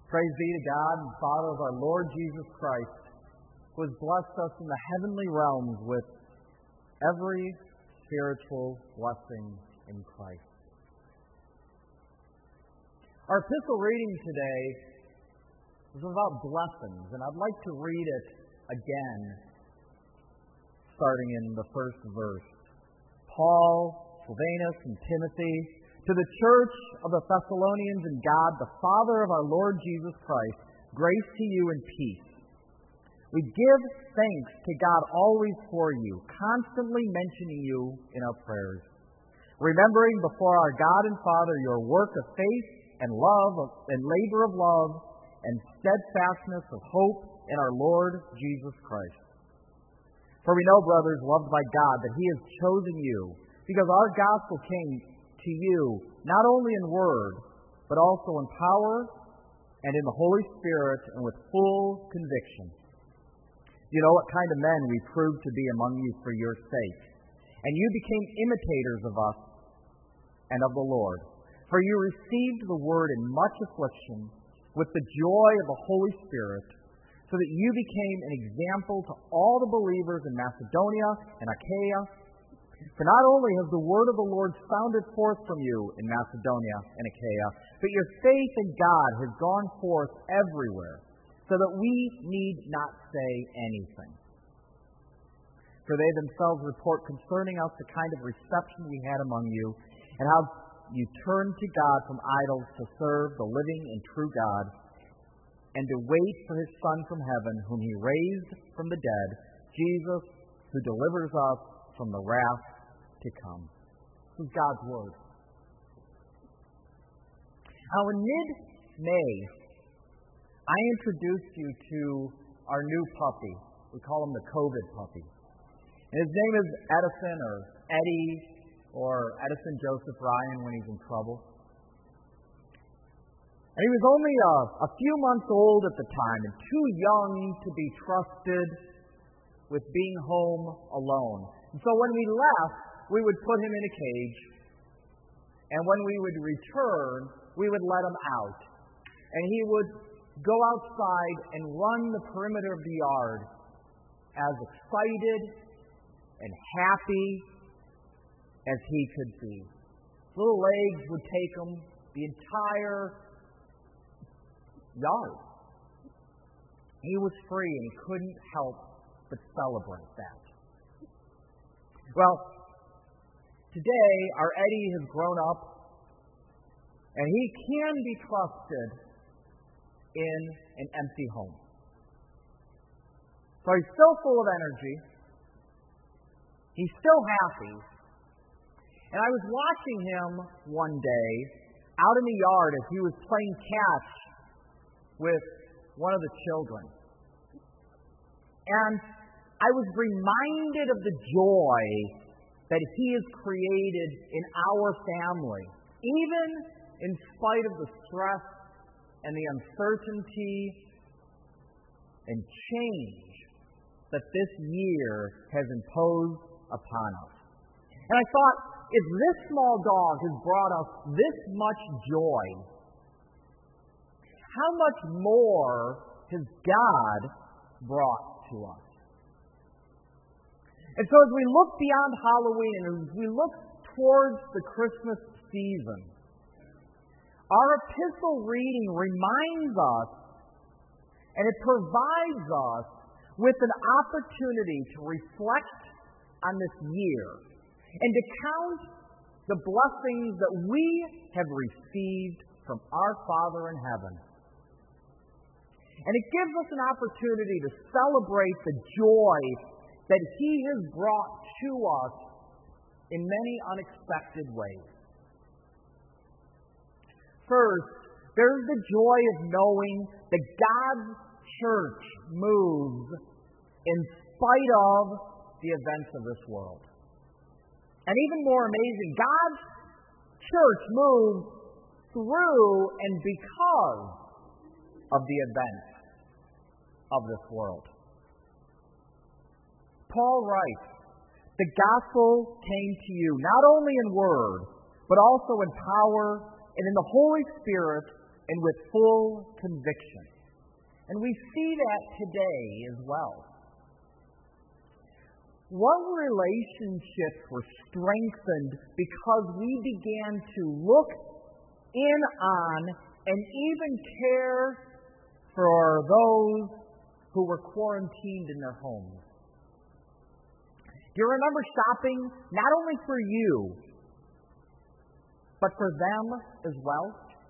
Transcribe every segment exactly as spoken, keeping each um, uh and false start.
Praise be to God and Father of our Lord Jesus Christ, who has blessed us in the heavenly realms with every spiritual blessing in Christ. Our epistle reading today is about blessings, and I'd like to read it again, starting in the first verse. Paul, Silvanus, and Timothy, to the church of the Thessalonians in God, the Father of our Lord Jesus Christ, grace to you and peace. We give thanks to God always for you, constantly mentioning you in our prayers, remembering before our God and Father your work of faith and love and labor of love and steadfastness of hope in our Lord Jesus Christ. For we know, brothers, loved by God, that He has chosen you, because our gospel came to you, not only in word, but also in power and in the Holy Spirit and with full conviction. You know what kind of men we proved to be among you for your sake. And you became imitators of us and of the Lord. For you received the word in much affliction with the joy of the Holy Spirit, so that you became an example to all the believers in Macedonia and Achaia. For not only has the word of the Lord sounded forth from you in Macedonia and Achaia, but your faith in God has gone forth everywhere, so that we need not say anything. For they themselves report concerning us the kind of reception we had among you, and how you turned to God from idols to serve the living and true God, and to wait for His Son from heaven, whom He raised from the dead, Jesus, who delivers us from the wrath to come. This is God's Word. Now, in mid-May, I introduced you to our new puppy. We call him the COVID puppy. And his name is Edison, or Eddie, or Edison Joseph Ryan when he's in trouble. And he was only a, a few months old at the time and too young to be trusted with being home alone. And so when we left, we would put him in a cage, and when we would return, we would let him out. And he would go outside and run the perimeter of the yard as excited and happy as he could be. His little legs would take him the entire yard. He was free, and he couldn't help but celebrate that. Well, today our Eddie has grown up, and he can be trusted in an empty home. So he's still full of energy. He's still happy. And I was watching him one day out in the yard as he was playing catch with one of the children. And I was reminded of the joy that He has created in our family, even in spite of the stress and the uncertainty and change that this year has imposed upon us. And I thought, if this small dog has brought us this much joy, how much more has God brought to us? And so as we look beyond Halloween and as we look towards the Christmas season, our epistle reading reminds us, and it provides us with an opportunity to reflect on this year and to count the blessings that we have received from our Father in heaven. And it gives us an opportunity to celebrate the joy that He has brought to us in many unexpected ways. First, there's the joy of knowing that God's church moves in spite of the events of this world. And even more amazing, God's church moves through and because of the events of this world. Paul writes, "The gospel came to you not only in word, but also in power and in the Holy Spirit and with full conviction. And we see that today as well. What relationships were strengthened because we began to look in on and even care for those who were quarantined in their homes. Do you remember shopping not only for you, but for them as well?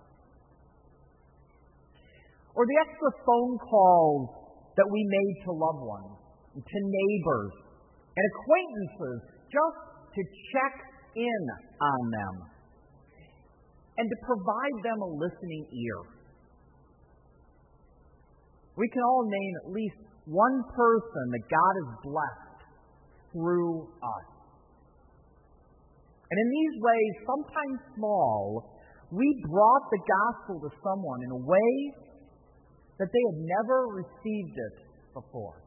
Or the extra phone calls that we made to loved ones, to neighbors, and acquaintances just to check in on them and to provide them a listening ear. We can all name at least one person that God has blessed through us. And in these ways, sometimes small, we brought the gospel to someone in a way that they had never received it before.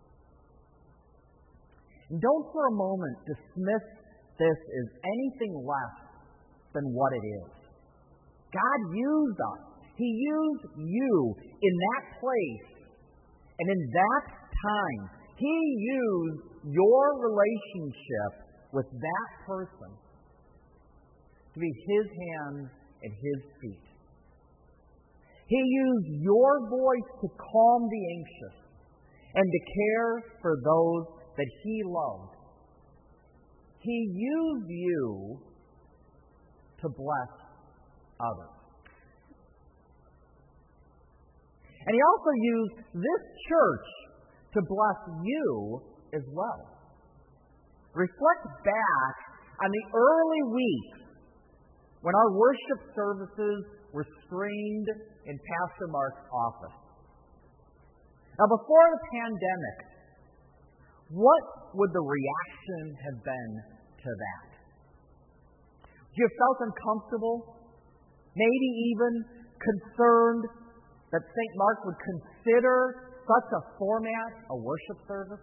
And don't for a moment dismiss this as anything less than what it is. God used us. He used you in that place and in that time. He used your relationship with that person to be His hands and His feet. He used your voice to calm the anxious and to care for those that He loved. He used you to bless others. And He also used this church to bless you as well. Reflect back on the early weeks when our worship services were streamed in Pastor Mark's office. Now, before the pandemic, what would the reaction have been to that? Would you have felt uncomfortable? Maybe even concerned that Saint Mark would consider such a format a worship service?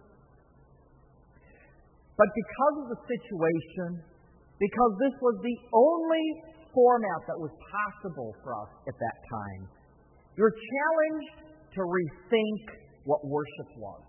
But because of the situation, because this was the only format that was possible for us at that time, you're challenged to rethink what worship was.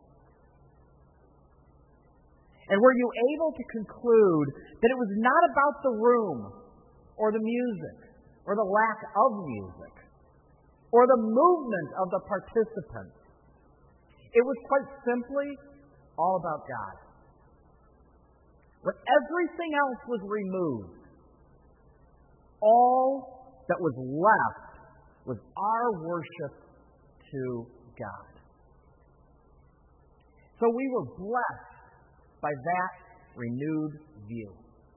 And were you able to conclude that it was not about the room or the music or the lack of music or the movement of the participants? It was quite simply all about God. When everything else was removed, all that was left was our worship to God. So we were blessed by that renewed view.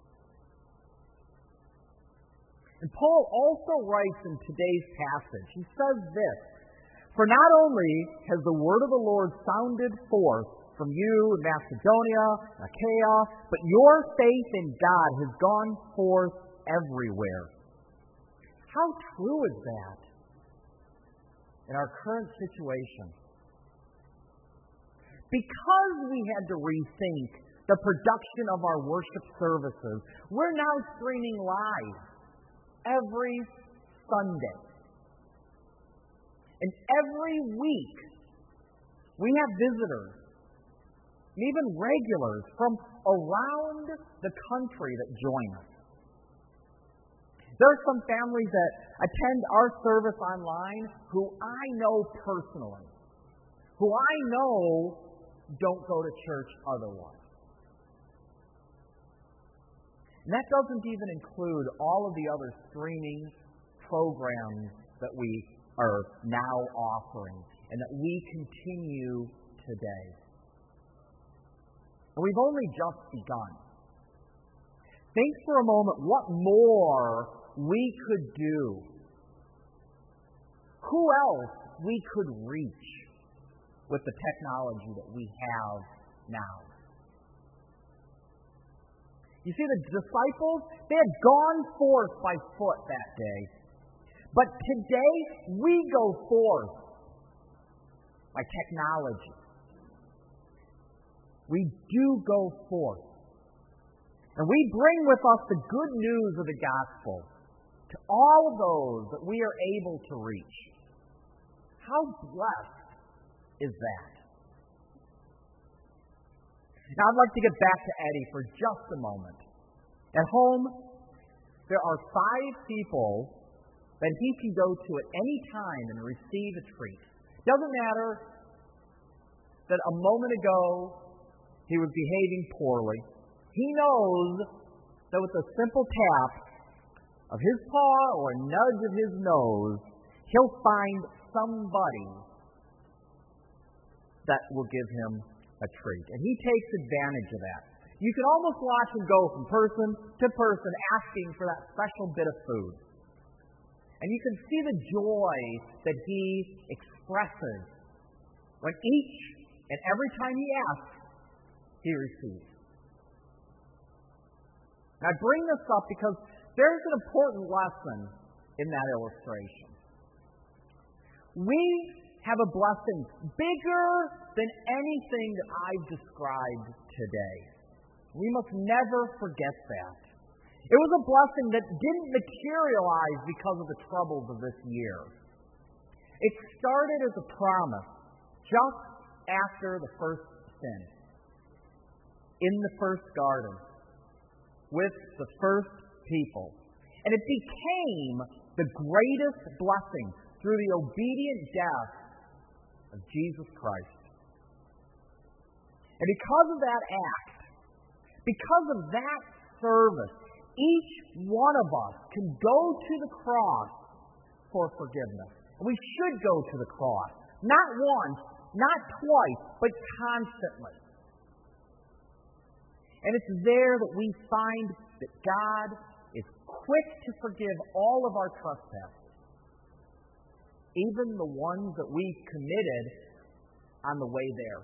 And Paul also writes in today's passage, he says this, "For not only has the word of the Lord sounded forth from you in Macedonia, Achaia, but your faith in God has gone forth everywhere." How true is that in our current situation? Because we had to rethink the production of our worship services, we're now streaming live every Sunday. And every week, we have visitors, and even regulars from around the country that join us. There are some families that attend our service online who I know personally, who I know don't go to church otherwise. And that doesn't even include all of the other streaming programs that we are now offering and that we continue today. And we've only just begun. Think for a moment what more we could do. Who else we could reach with the technology that we have now. You see, the disciples, they had gone forth by foot that day. But today, we go forth by technology. We do go forth. And we bring with us the good news of the gospel. to all of those that we are able to reach. How blessed is that? Now, I'd like to get back to Eddie for just a moment. At home, there are five people that he can go to at any time and receive a treat. Doesn't matter that a moment ago he was behaving poorly. He knows that with a simple tap of his paw or a nudge of his nose, he'll find somebody that will give him a treat. And he takes advantage of that. You can almost watch him go from person to person asking for that special bit of food. And you can see the joy that he expresses when each and every time he asks, he receives. Now, I bring this up because there's an important lesson in that illustration. We have a blessing bigger than anything that I've described today. We must never forget that. It was a blessing that didn't materialize because of the troubles of this year. It started as a promise just after the first sin, in the first garden, with the first people. And it became the greatest blessing through the obedient death of Jesus Christ. And because of that act, because of that service, each one of us can go to the cross for forgiveness. And we should go to the cross. Not once, not twice, but constantly. And it's there that we find that God is quick to forgive all of our trespasses, even the ones that we committed on the way there.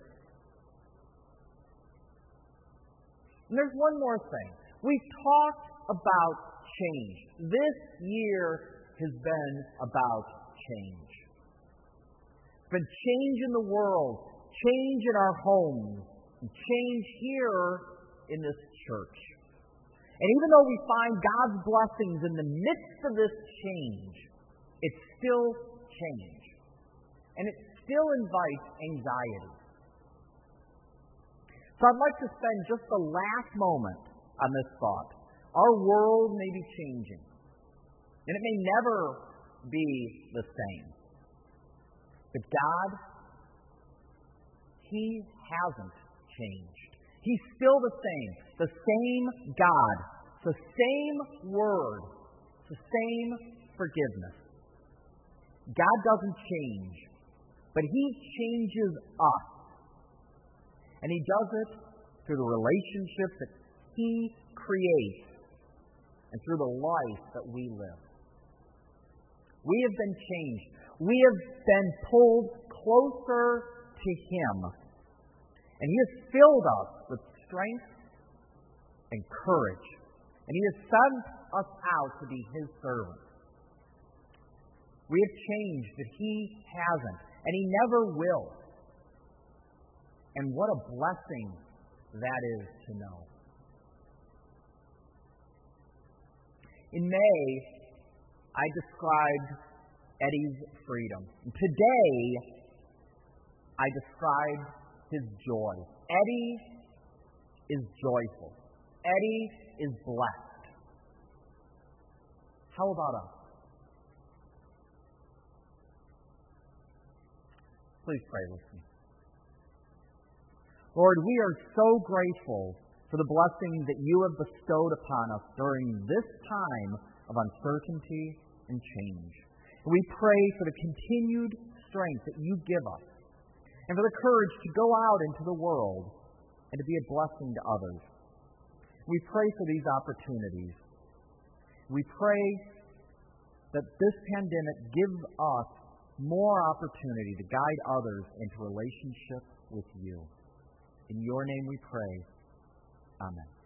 And there's one more thing. We've talked about change. This year has been about change. It's been change in the world, change in our homes, and change here in this church. And even though we find God's blessings in the midst of this change, it's still change. And it still invites anxiety. So I'd like to spend just the last moment on this thought. Our world may be changing, and it may never be the same. But God, He hasn't changed. He's still the same. The same God. The same Word. The same forgiveness. God doesn't change, but He changes us. And He does it through the relationships that He creates and through the life that we live. We have been changed. We have been pulled closer to Him. And He has filled us with strength and courage. And He has sent us out to be His servants. We have changed, but He hasn't. And He never will. And what a blessing that is to know. In May, I described Eddie's freedom. Today, I described his joy. Eddie is joyful. Eddie is blessed. How about us? Please pray with me. Lord, we are so grateful for the blessings that You have bestowed upon us during this time of uncertainty and change. We pray for the continued strength that You give us and for the courage to go out into the world and to be a blessing to others. We pray for these opportunities. We pray that this pandemic gives us more opportunity to guide others into relationship with You. In Your name we pray. Amen.